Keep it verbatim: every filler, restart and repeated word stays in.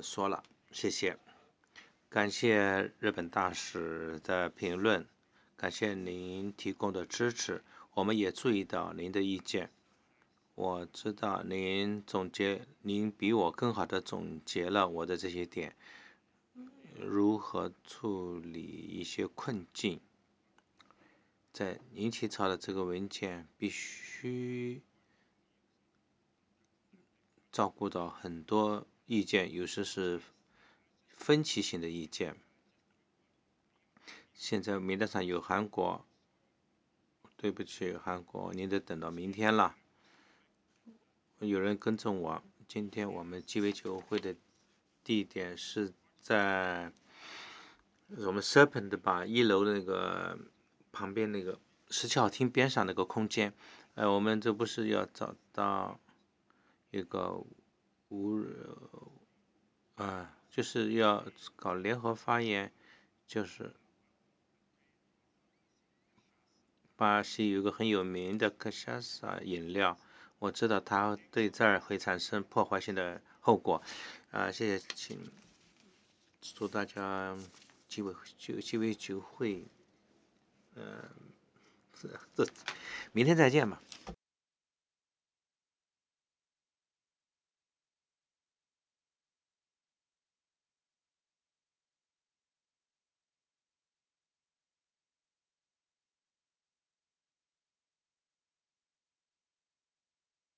说了，谢谢。感谢日本大使的评论，感谢您提供的支持，我们也注意到您的意见。我知道您总结，您比我更好的总结了我的这些点，如何处理一些困境。在您起草的这个文件必须照顾到很多意见，有时是分歧性的意见。现在名单上有韩国，对不起，韩国，您得等到明天了。有人跟踪我，今天我们鸡尾酒会的地点是在我们 Serpent 吧一楼那个旁边那个十七号厅边上那个空间。呃，我们这不是要找到一个无啊，就是要搞联合发言，就是巴西有个很有名的克夏萨饮料，我知道它对这儿会产生破坏性的后果。啊，谢谢，请祝大家鸡尾酒鸡尾酒会，呃，这明天再见吧。